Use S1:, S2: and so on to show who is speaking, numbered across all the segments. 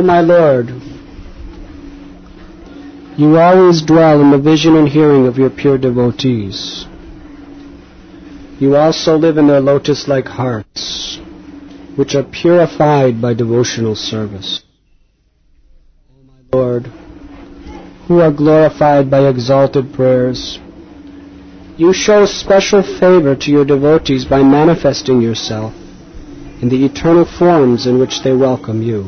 S1: O my Lord, you always dwell in the vision and hearing of your pure devotees. You also live in their lotus-like hearts, which are purified by devotional service. O my Lord, who are glorified by exalted prayers, you show special favor to your devotees by manifesting yourself in the eternal forms in which they welcome you.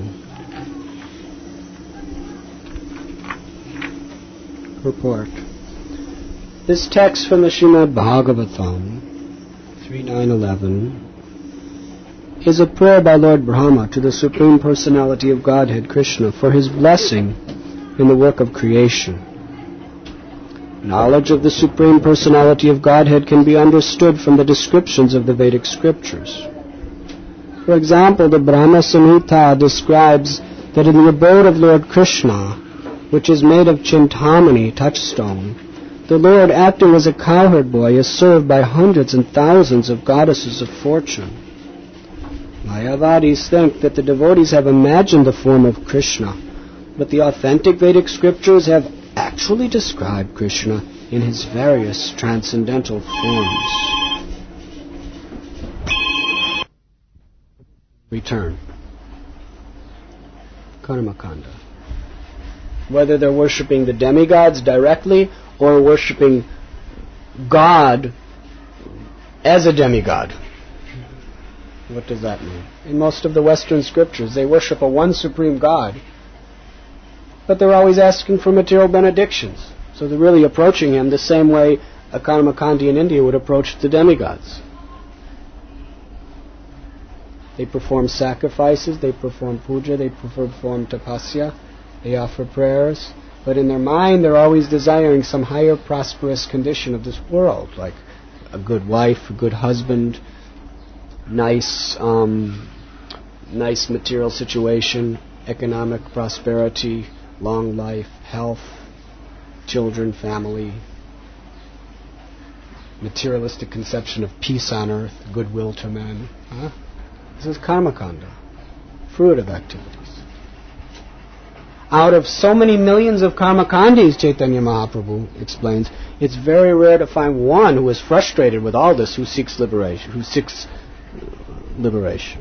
S1: Purport. This text from the Srimad Bhagavatam, 3.9.11, is a prayer by Lord Brahma to the Supreme Personality of Godhead, Krishna, for his blessing in the work of creation. Knowledge of the Supreme Personality of Godhead can be understood from the descriptions of the Vedic scriptures. For example, the Brahma Samhita describes that in the abode of Lord Krishna, which is made of Chintamani, touchstone, the Lord, acting as a cowherd boy, is served by hundreds and thousands of goddesses of fortune. Mayavadis think that the devotees have imagined the form of Krishna, but the authentic Vedic scriptures have actually described Krishna in his various transcendental forms. Return. Karmakanda. Whether they're worshipping the demigods directly or worshipping God as a demigod. What does that mean? In most of the Western scriptures, they worship a one supreme God, but they're always asking for material benedictions. So they're really approaching him the same way a Karmakandi in India would approach the demigods. They perform sacrifices, they perform puja, they perform tapasya, they offer prayers, but in their mind they're always desiring some higher prosperous condition of this world, like a good wife, a good husband, nice material situation, economic prosperity, long life, health, children, family, materialistic conception of peace on earth, goodwill to men. This is karmakanda, fruit of activities. Out of so many millions of karmakandis, Chaitanya Mahaprabhu explains, it's very rare to find one who is frustrated with all this, who seeks liberation.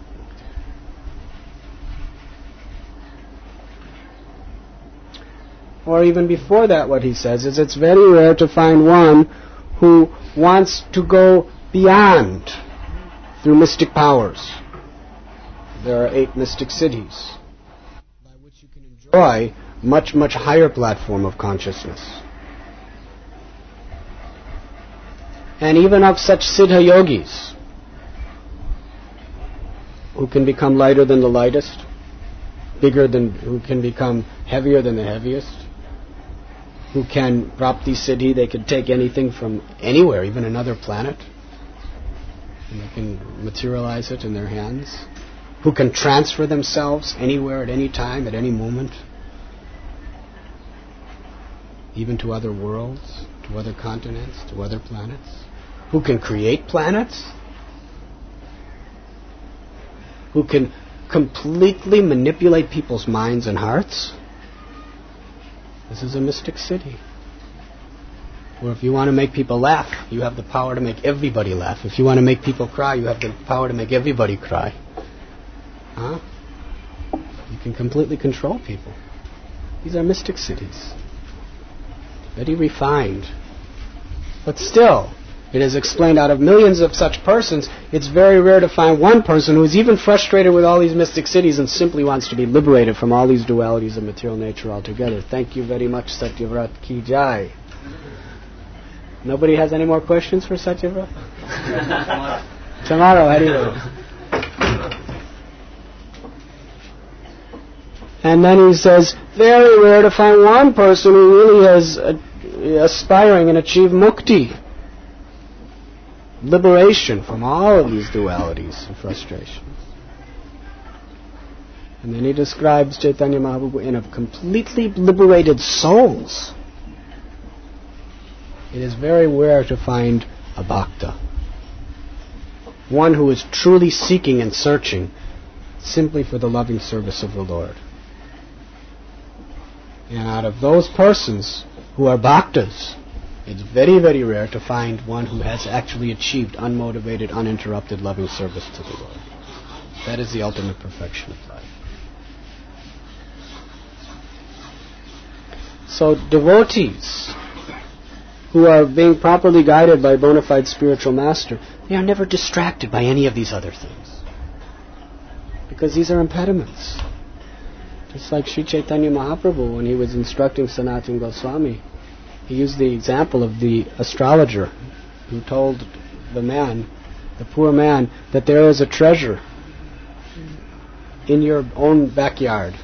S1: Or even before that, what he says is it's very rare to find one who wants to go beyond through mystic powers. There are 8 mystic cities by which you can enjoy much, much higher platform of consciousness. And even of such siddha yogis who can become lighter than the lightest, who can become heavier than the heaviest, who can prapti siddhi, they can take anything from anywhere, even another planet, and they can materialize it in their hands, who can transfer themselves anywhere at any time, at any moment, even to other worlds, to other continents, to other planets, who can create planets, who can completely manipulate people's minds and hearts. This is a mystic city. Or if you want to make people laugh, you have the power to make everybody laugh. If you want to make people cry, you have the power to make everybody cry. You can completely control people. These are mystic cities. Very refined. But still, it is explained out of millions of such persons, it's very rare to find one person who is even frustrated with all these mystic cities and simply wants to be liberated from all these dualities of material nature altogether. Thank you very much, Satyavrat Ki Jai. Nobody has any more questions for Satyavrat? Tomorrow, anyway. And then he says, very rare to find one person who really is aspiring and achieve mukti, liberation from all of these dualities and frustrations. And then he describes Chaitanya Mahaprabhu in of completely liberated souls. It is very rare to find a bhakta, one who is truly seeking and searching simply for the loving service of the Lord. And out of those persons who are bhaktas, it's very, very rare to find one who has actually achieved unmotivated, uninterrupted, loving service to the Lord. That is the ultimate perfection of life. So devotees who are being properly guided by a bona fide spiritual master, they are never distracted by any of these other things. Because these are impediments. Just like Sri Chaitanya Mahaprabhu, when he was instructing Sanatana Goswami, he used the example of the astrologer who told the man, the poor man, that there is a treasure in your own backyard.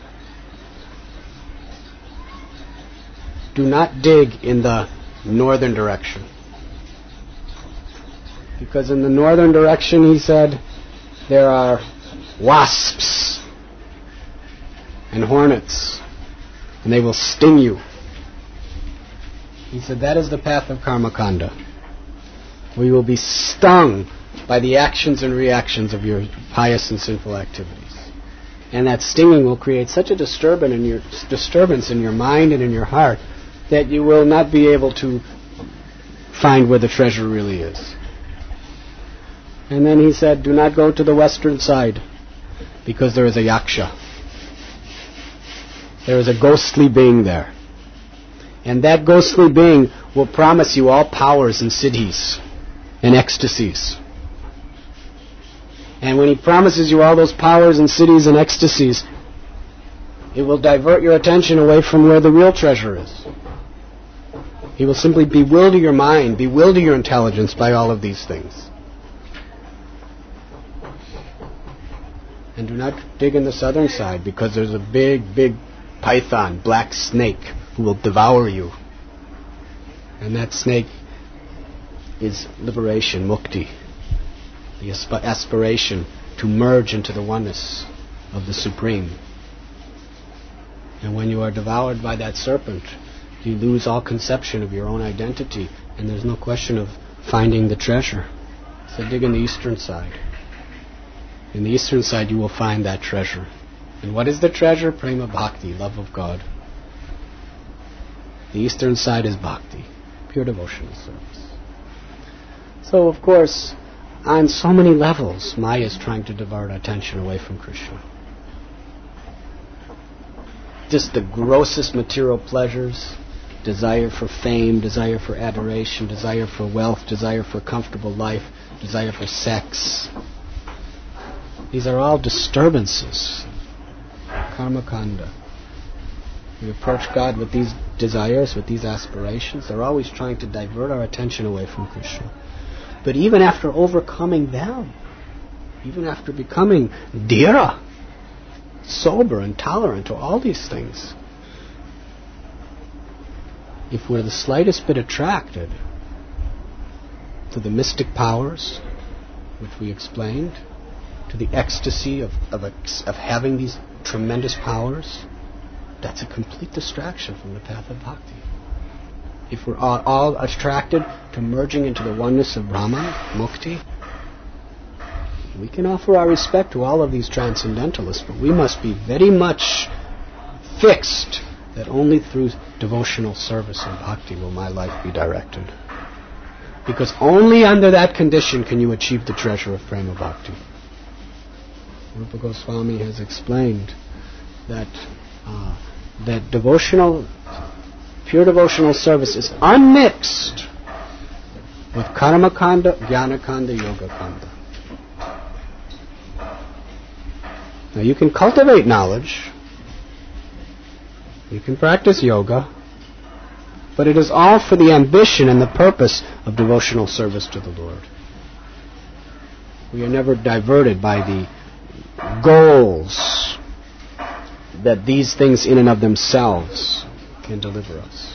S1: Do not dig in the northern direction. Because in the northern direction, he said, there are wasps and hornets, and they will sting you. He said, that is the path of karma kanda. We will be stung by the actions and reactions of your pious and sinful activities. And that stinging will create such a disturbance in your mind and in your heart that you will not be able to find where the treasure really is. And then he said, do not go to the western side, because there is a yaksha. There is a ghostly being there. And that ghostly being will promise you all powers and siddhis and ecstasies. And when he promises you all those powers and siddhis and ecstasies, it will divert your attention away from where the real treasure is. He will simply bewilder your mind, bewilder your intelligence by all of these things. And do not dig in the southern side, because there's a big, big python, black snake, who will devour you. And that snake is liberation, mukti, the aspiration to merge into the oneness of the Supreme. And when you are devoured by that serpent, you lose all conception of your own identity, and there's no question of finding the treasure. So dig in the eastern side. In the eastern side you will find that treasure. And what is the treasure? Prema bhakti, love of God. The eastern side is bhakti, pure devotional service. So of course, on so many levels, Maya is trying to divert attention away from Krishna. Just the grossest material pleasures, desire for fame, desire for adoration, desire for wealth, desire for comfortable life, desire for sex. These are all disturbances. Karma kanda. We approach God with these desires, with these aspirations. They're always trying to divert our attention away from Krishna. But even after overcoming them, even after becoming dhira, sober and tolerant to all these things, if we're the slightest bit attracted to the mystic powers, which we explained, to the ecstasy of having these tremendous powers, that's a complete distraction from the path of bhakti. If we're all attracted to merging into the oneness of Brahman, mukti, we can offer our respect to all of these transcendentalists, but we must be very much fixed that only through devotional service and bhakti will my life be directed. Because only under that condition can you achieve the treasure of prema bhakti. Rupa Goswami has explained that pure devotional service is unmixed with karma kanda, jnana kanda, yoga kanda. Now you can cultivate knowledge, you can practice yoga, but it is all for the ambition and the purpose of devotional service to the Lord. We are never diverted by the goals that these things in and of themselves can deliver us.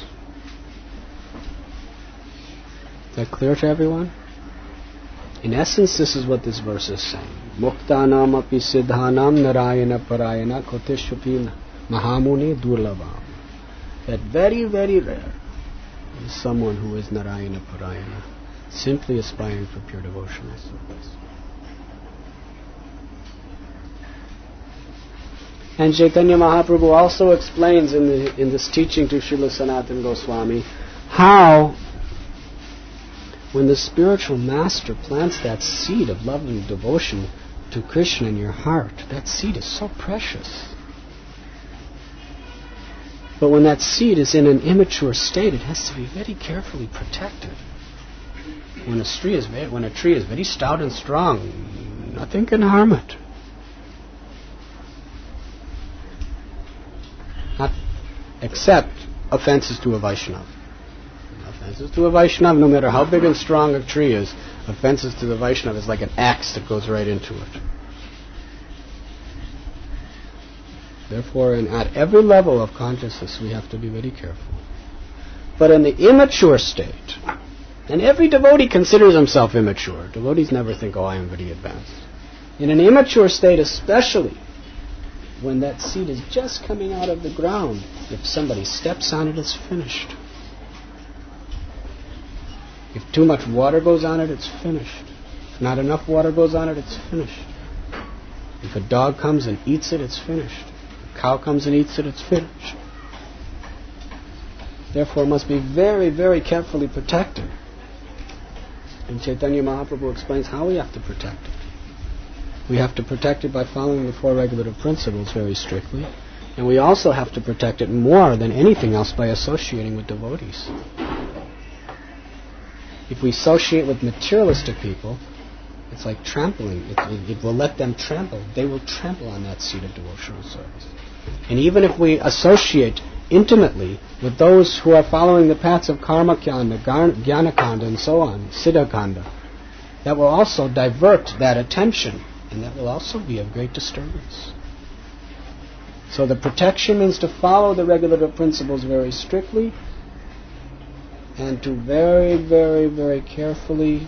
S1: Is that clear to everyone? In essence, this is what this verse is saying. Muktanam api siddhanam narayana parayana kotishupi mahamuni durlabam. That very, very rare is someone who is Narayana parayana, simply aspiring for pure devotional service. And Chaitanya Mahaprabhu also explains in this teaching to Srila Sanatana Goswami how when the spiritual master plants that seed of love and devotion to Krishna in your heart, that seed is so precious. But when that seed is in an immature state, it has to be very carefully protected. When a tree is very stout and strong, nothing can harm it. Not except offenses to a Vaishnava. Offenses to a Vaishnava, no matter how big and strong a tree is, offenses to the Vaishnava is like an axe that goes right into it. Therefore, at every level of consciousness, we have to be very careful. But in the immature state, and every devotee considers himself immature. Devotees never think, I am very advanced. In an immature state especially, when that seed is just coming out of the ground, if somebody steps on it, it's finished. If too much water goes on it, it's finished. If not enough water goes on it, it's finished. If a dog comes and eats it, it's finished. If a cow comes and eats it, it's finished. Therefore, it must be very, very carefully protected. And Chaitanya Mahaprabhu explains how we have to protect it. We have to protect it by following the four regulative principles very strictly. And we also have to protect it more than anything else by associating with devotees. If we associate with materialistic people, it's like trampling. It will let them trample. They will trample on that seed of devotional service. And even if we associate intimately with those who are following the paths of Karma Kanda, Jnana Kanda, and so on, Siddha Kanda, that will also divert that attention, and that will also be of great disturbance. So the protection means to follow the regulative principles very strictly, and to very, very, very carefully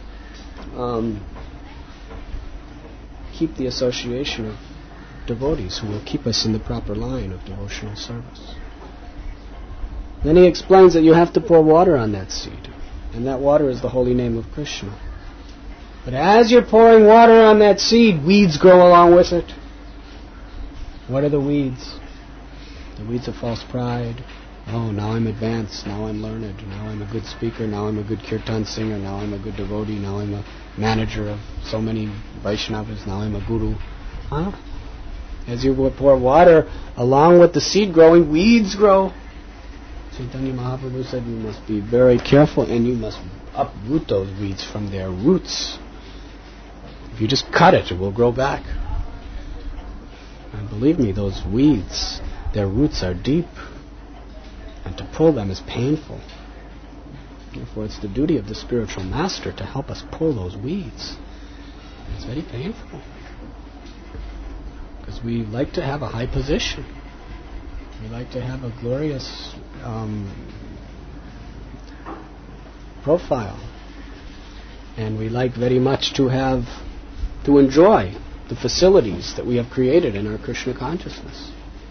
S1: keep the association of devotees who will keep us in the proper line of devotional service. Then he explains that you have to pour water on that seed, and that water is the holy name of Krishna. But as you're pouring water on that seed, weeds grow along with it. What are the weeds? The weeds of false pride. Now I'm advanced, now I'm learned, now I'm a good speaker, now I'm a good kirtan singer, now I'm a good devotee, now I'm a manager of so many Vaishnavas, now I'm a guru. As you pour water along with the seed growing, weeds grow. Chaitanya Mahaprabhu said you must be very careful and you must uproot those weeds from their roots. If you just cut it, it will grow back. And believe me, those weeds, their roots are deep. And to pull them is painful. Therefore, it's the duty of the spiritual master to help us pull those weeds. And it's very painful. Because we like to have a high position. We like to have a glorious profile. And we like very much to enjoy the facilities that we have created in our Krishna consciousness.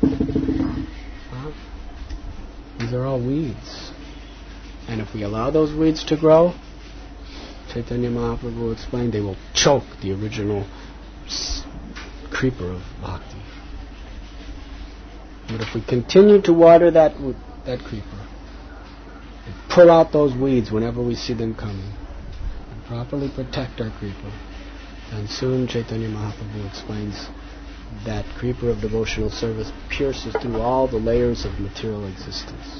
S1: These are all weeds. And if we allow those weeds to grow, Chaitanya Mahaprabhu explained, they will choke the original creeper of bhakti. But if we continue to water that creeper, and pull out those weeds whenever we see them coming, and properly protect our creeper, then soon Chaitanya Mahaprabhu explains that creeper of devotional service pierces through all the layers of material existence.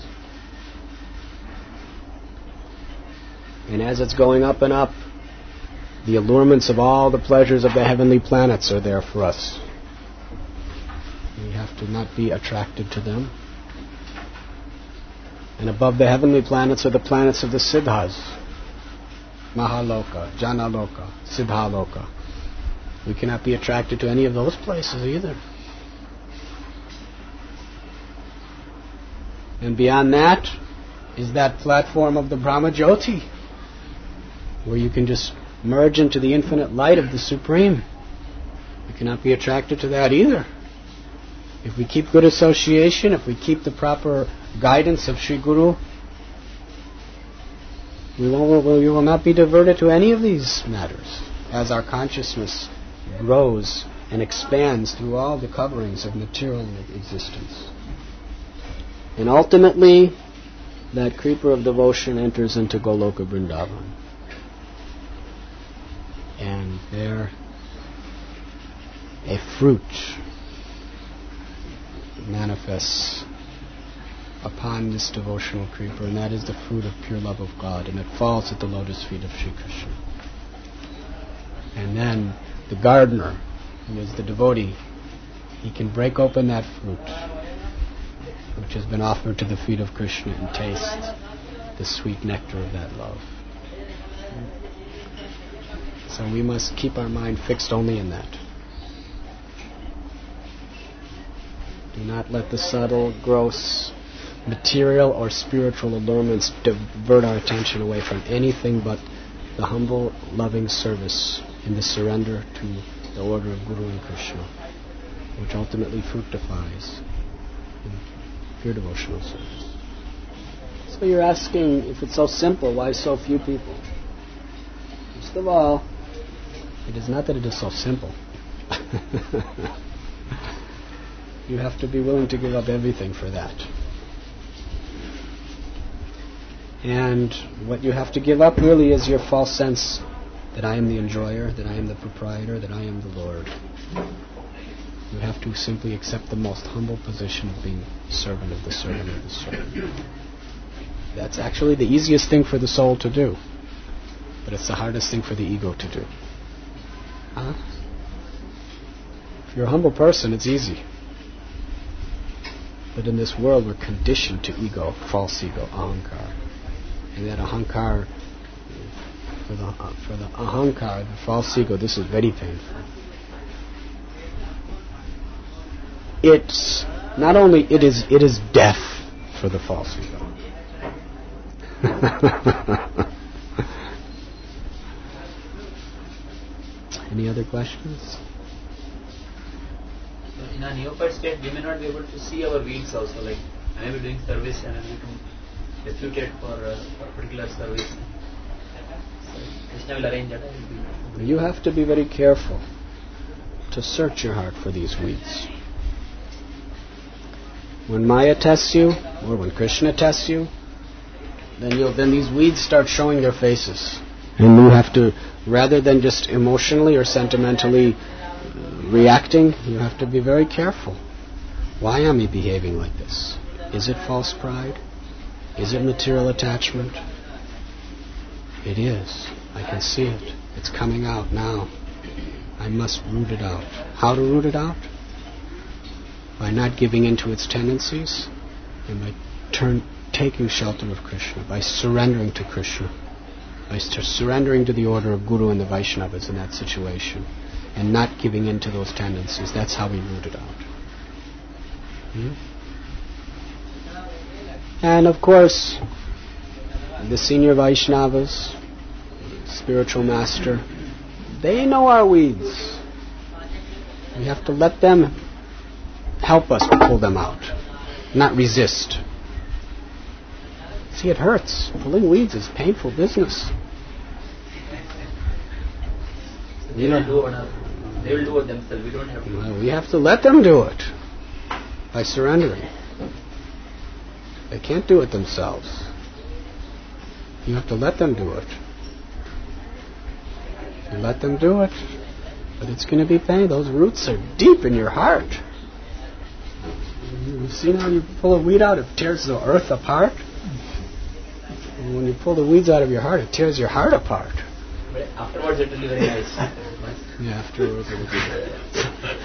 S1: And as it's going up and up, the allurements of all the pleasures of the heavenly planets are there for us. We have to not be attracted to them. And above the heavenly planets are the planets of the Siddhas. Mahaloka, Janaloka, Siddhaloka. We cannot be attracted to any of those places either. And beyond that is that platform of the Brahma Jyoti, where you can just merge into the infinite light of the Supreme. We cannot be attracted to that either. If we keep good association, if we keep the proper guidance of Sri Guru, we will not be diverted to any of these matters as our consciousness grows and expands through all the coverings of material existence. And ultimately, that creeper of devotion enters into Goloka Vrindavan. And there, a fruit manifests upon this devotional creeper, and that is the fruit of pure love of God, and it falls at the lotus feet of Sri Krishna. And then the gardener, who is the devotee, he can break open that fruit which has been offered to the feet of Krishna and taste the sweet nectar of that love. So we must keep our mind fixed only in that. Do not let the subtle, gross, material or spiritual allurements divert our attention away from anything but the humble, loving service in the surrender to the order of Guru and Krishna, which ultimately fructifies in pure devotional service. So you're asking, if it's so simple, why so few people? First of all, it is not that it is so simple. You have to be willing to give up everything for that. And what you have to give up really is your false sense that I am the enjoyer, that I am the proprietor, that I am the Lord. You have to simply accept the most humble position of being servant of the servant of the servant. That's actually the easiest thing for the soul to do, but it's the hardest thing for the ego to do. Huh? If you're a humble person, it's easy. But in this world, we're conditioned to ego, false ego, ahankar. And that ahankar, for the ahankar, the false ego, this is very painful. It's not only it is death for the false ego. Any other questions?
S2: In a neophyte state, we may not be able to see our weeds also. Like, I may be doing service and I may become deputed for a particular service. So Krishna will arrange that.
S1: You have to be very careful to search your heart for these weeds. When Maya tests you, or when Krishna tests you, then these weeds start showing their faces. And you have to, rather than just emotionally or sentimentally reacting, you have to be very careful. Why am I behaving like this? Is it false pride? Is it material attachment? It is. I can see it. It's coming out now. I must root it out. How to root it out? By not giving in to its tendencies, and by taking shelter of Krishna, by surrendering to Krishna, by surrendering to the order of Guru and the Vaishnavas in that situation, and not giving in to those tendencies. That's how we root it out. And of course, the senior Vaishnavas, spiritual master, they know our weeds. We have to let them help us pull them out, not resist. See, it hurts. Pulling weeds is painful business.
S2: They will do it themselves. We don't have to.
S1: Well, we have to let them do it by surrendering. They can't do it themselves. You have to let them do it. You let them do it, but it's going to be pain. Those roots are deep in your heart. You've seen how you pull a weed out, it tears the earth apart. And when you pull the weeds out of your heart, it tears your heart apart.
S2: But afterwards it will be very nice.
S1: Yeah, afterwards it will be very nice.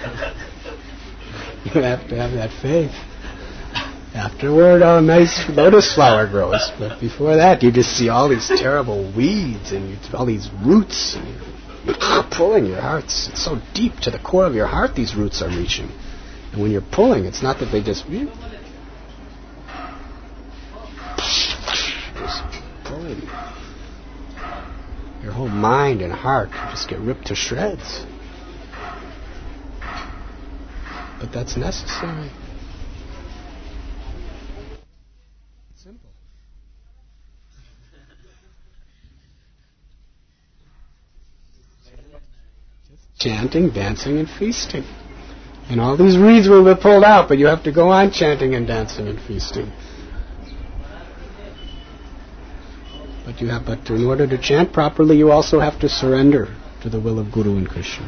S1: You have to have that faith. Afterward, a nice lotus flower grows. But before that, you just see all these terrible weeds and all these roots. And you're pulling your hearts. It's so deep to the core of your heart these roots are reaching. And when you're pulling, it's not that they just pulling. Your whole mind and heart just get ripped to shreds. But that's necessary. Simple. Just chanting, dancing, and feasting. And all these reeds will be pulled out, but you have to go on chanting and dancing and feasting. But in order to chant properly, you also have to surrender to the will of Guru and Krishna.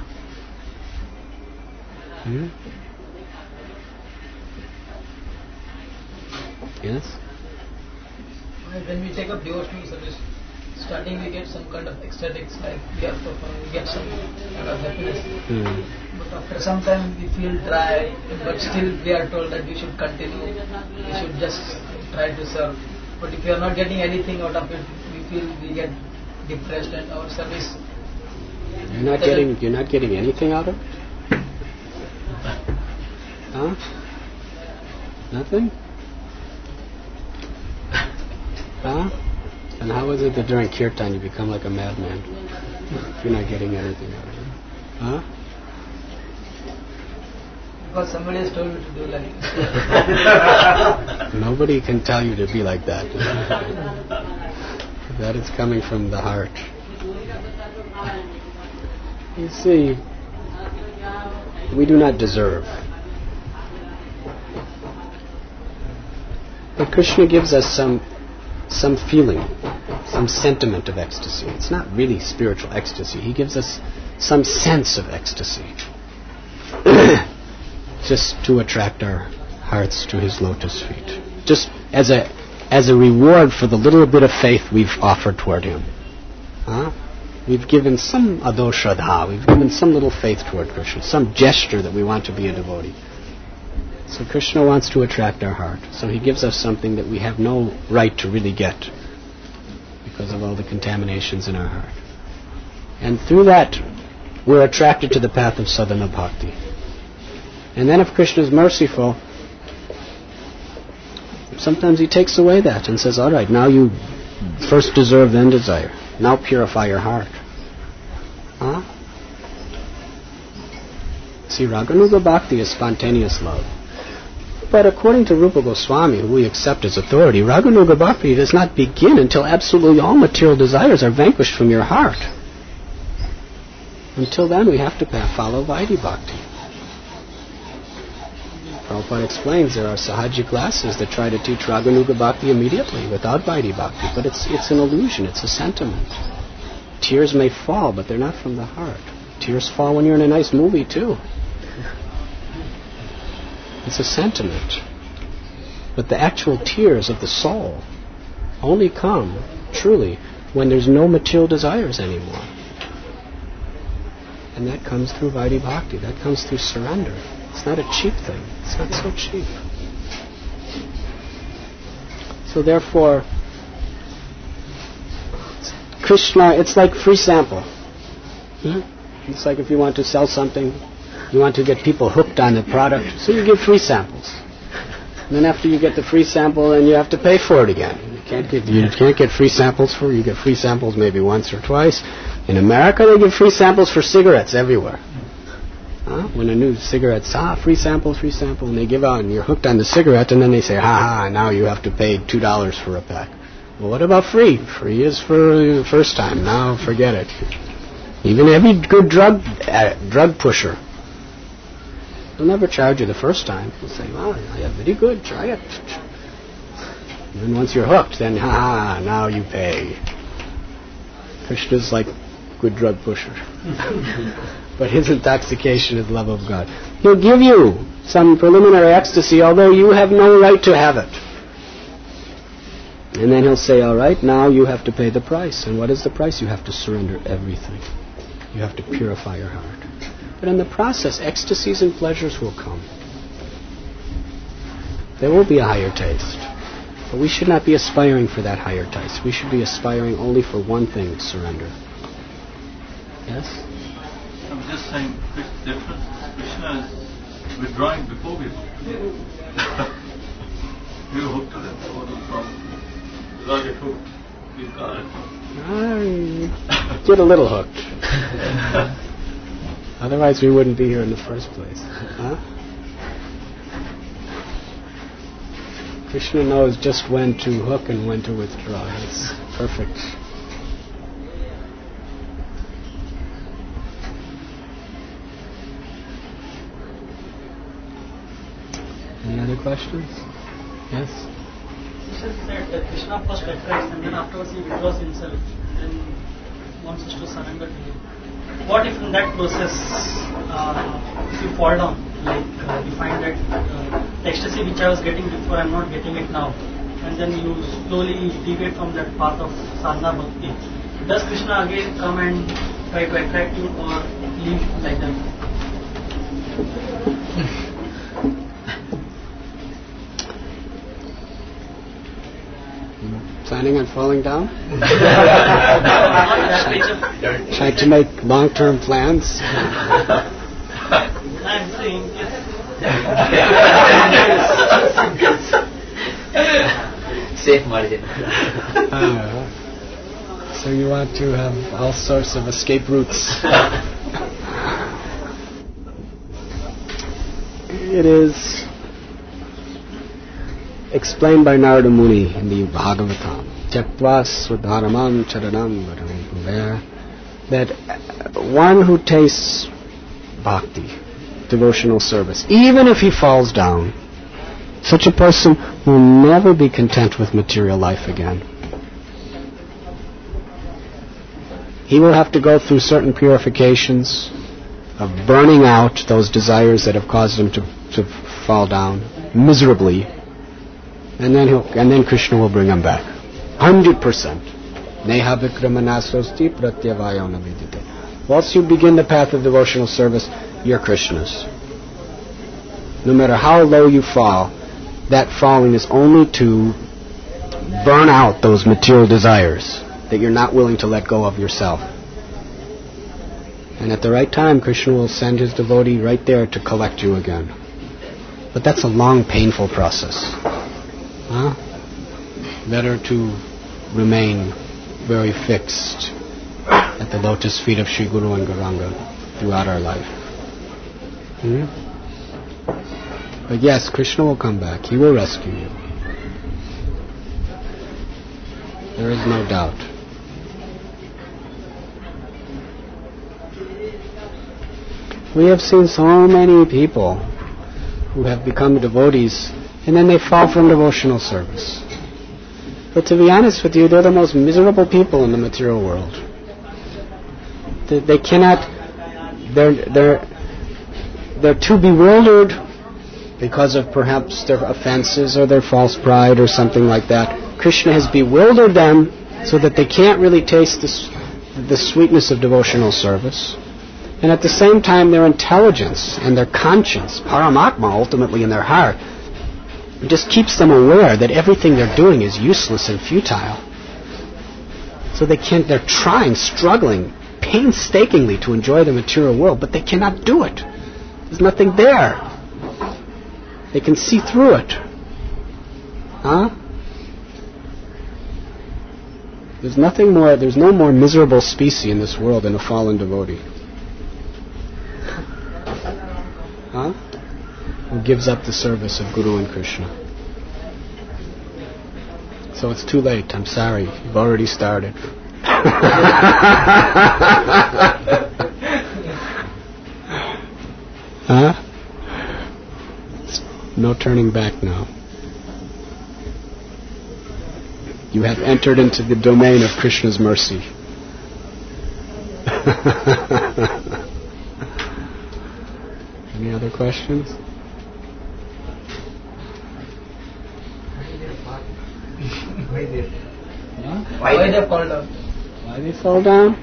S1: Yes?
S3: When we take up devotional service, starting we get some kind of ecstatics, like we get some kind of happiness. But after some time we feel dry, but still we are told that we should continue, we should just try to serve. But if we are not getting anything out of it, we get depressed and our service.
S1: You're not getting anything out of it? Huh? Nothing? Huh? And how is it that during kirtan you become like a madman if you're not getting anything out of it? Huh?
S3: Because somebody has told me to do like
S1: Nobody can tell you to be like that. That is coming from the heart. You see, we do not deserve. But Krishna gives us some feeling, some sentiment of ecstasy. It's not really spiritual ecstasy. He gives us some sense of ecstasy. Just to attract our hearts to his lotus feet. Just as a reward for the little bit of faith we've offered toward him. We've given some adoshradha, we've given some little faith toward Krishna, some gesture that we want to be a devotee. So Krishna wants to attract our heart. So he gives us something that we have no right to really get because of all the contaminations in our heart. And through that, we're attracted to the path of sadhana bhakti. And then if Krishna is merciful, sometimes he takes away that and says, all right, now you first deserve, then desire. Now purify your heart. See, Raganuga Bhakti is spontaneous love. But according to Rupa Goswami, who we accept as authority, Raganuga Bhakti does not begin until absolutely all material desires are vanquished from your heart. Until then, we have to follow Vaidhi Bhakti. Prabhupada explains there are Sahaji classes that try to teach Raganuga Bhakti immediately without Vaidhi Bhakti, but it's an illusion, it's a sentiment. Tears may fall, but they're not from the heart. Tears fall when you're in a nice movie too. It's a sentiment. But the actual tears of the soul only come, truly, when there's no material desires anymore. And that comes through Vaidhi Bhakti, that comes through surrender. It's not a cheap thing. It's not so cheap. So therefore, Krishna, it's like free sample. It's like if you want to sell something, you want to get people hooked on the product, so you give free samples. And then after you get the free sample, then you have to pay for it again. You can't get free samples you get free samples maybe once or twice. In America, they give free samples for cigarettes everywhere. When a new cigarette's, free sample, and they give out, and you're hooked on the cigarette, and then they say, now you have to pay $2 for a pack. Well, what about free? Free is for the first time. Now forget it. Even every good drug pusher, they'll never charge you the first time. They'll say, yeah, very good, try it. And then once you're hooked, then now you pay. Krishna's like good drug pusher. But his intoxication is love of God. He'll give you some preliminary ecstasy, although you have no right to have it. And then he'll say, all right, now you have to pay the price. And what is the price? You have to surrender everything. You have to purify your heart. But in the process, ecstasies and pleasures will come. There will be a higher taste. But we should not be aspiring for that higher taste. We should be aspiring only for one thing, surrender. Yes?
S4: I'm just saying, Krishna is withdrawing before we hook. We were hooked to them. What was the problem? Without get hooked, we got it.
S1: Get a little hooked. Otherwise we wouldn't be here in the first place. Krishna knows just when to hook and when to withdraw. It's perfect. other questions? Yes?
S5: Krishna said that Krishna first attracts and then afterwards he withdraws himself, then wants us to surrender to him. What if in that process, if you fall down, like you find that the ecstasy which I was getting before, I'm not getting it now, and then you slowly deviate from that path of sadhana bhakti, does Krishna again come and try to attract you or leave like that?
S1: Planning on falling down? Trying to make long-term plans?
S5: I'm saying
S2: Safe margin.
S1: So you want to have all sorts of escape routes. It is explained by Narada Muni in the Bhagavatam, Tyakva Swadharamam Charanam Varam, that one who tastes bhakti, devotional service, even if he falls down, such a person will never be content with material life again. He will have to go through certain purifications of burning out those desires that have caused him to fall down miserably, and then Krishna will bring him back. 100%. Neha vikramanasrosti pratyavayo navidite. Once you begin the path of devotional service, you're Krishna's. No matter how low you fall, that falling is only to burn out those material desires that you're not willing to let go of yourself. And at the right time, Krishna will send his devotee right there to collect you again. But that's a long, painful process. Better to remain very fixed at the lotus feet of Sri Guru and Gauranga throughout our life. But yes, Krishna will come back. He will rescue you. There is no doubt. We have seen so many people who have become devotees and then they fall from devotional service. But to be honest with you, they're the most miserable people in the material world. They cannot, they're too bewildered because of perhaps their offenses or their false pride or something like that. Krishna has bewildered them so that they can't really taste the sweetness of devotional service. And at the same time, their intelligence and their conscience, Paramatma ultimately in their heart, just keeps them aware that everything they're doing is useless and futile. So they're trying, struggling, painstakingly to enjoy the material world, but they cannot do it. There's nothing there. They can see through it. There's no more miserable species in this world than a fallen devotee. Who gives up the service of Guru and Krishna. So it's too late. I'm sorry. You've already started. No turning back now. You have entered into the domain of Krishna's mercy. Any other questions?
S3: Why they fall down?
S1: Why they fall down?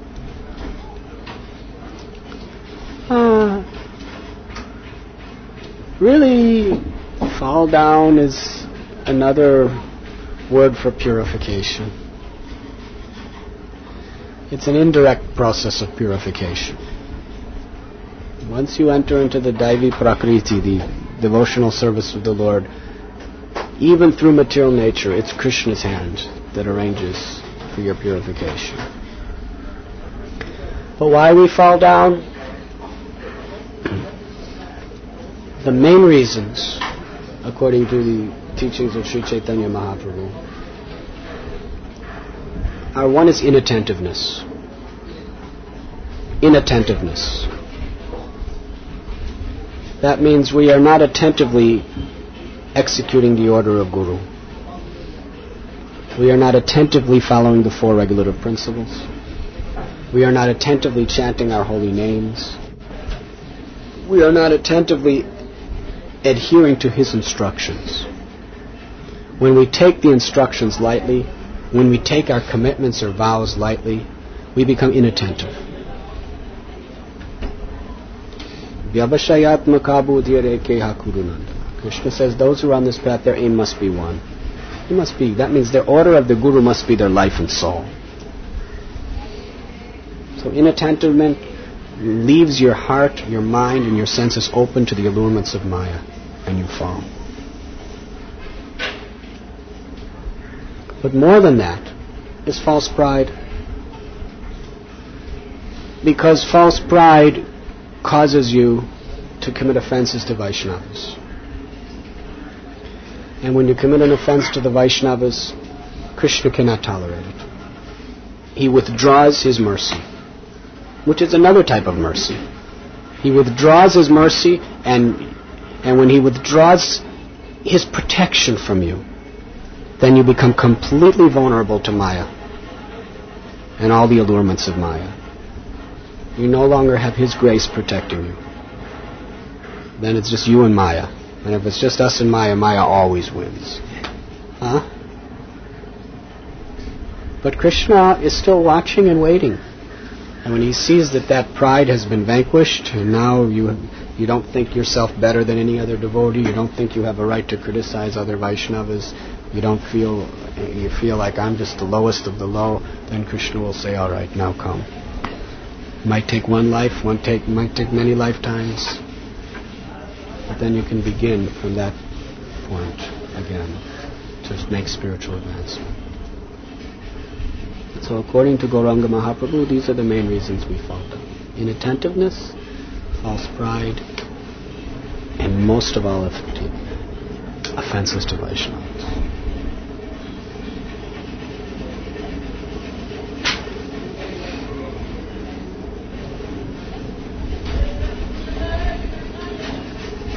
S1: Really, fall down is another word for purification. It's an indirect process of purification. Once you enter into the Daivi Prakriti, the devotional service of the Lord, even through material nature, it's Krishna's hand that arranges for your purification. But why we fall down? The main reasons, according to the teachings of Sri Chaitanya Mahaprabhu, are one is inattentiveness. Inattentiveness. That means we are not attentively executing the order of Guru. We are not attentively following the 4 regulative principles. We are not attentively chanting our holy names. We are not attentively adhering to his instructions. When we take the instructions lightly, when we take our commitments or vows lightly, we become inattentive. Krishna says those who are on this path, their aim must be one. It must be. That means their order of the Guru must be their life and soul. So inattentiveness leaves your heart, your mind, and your senses open to the allurements of Maya, and you fall. But more than that is false pride. Because false pride causes you to commit offenses to Vaishnavas. And when you commit an offense to the Vaishnavas, Krishna cannot tolerate it. He withdraws his mercy, which is another type of mercy. He withdraws his mercy, and when he withdraws his protection from you, then you become completely vulnerable to Maya and all the allurements of Maya. You no longer have his grace protecting you. Then it's just you and Maya. And if it's just us and Maya, Maya always wins. Huh? But Krishna is still watching and waiting. And when he sees that pride has been vanquished, and now you don't think yourself better than any other devotee, you don't think you have a right to criticize other Vaishnavas, you feel like I'm just the lowest of the low, then Krishna will say, all right, now come. It might take one life, might take many lifetimes, but then you can begin from that point again to make spiritual advancement. So according to Gauranga Mahaprabhu, these are the main reasons we fall down. Inattentiveness, false pride, and most of all, offenses to Vaishnavas.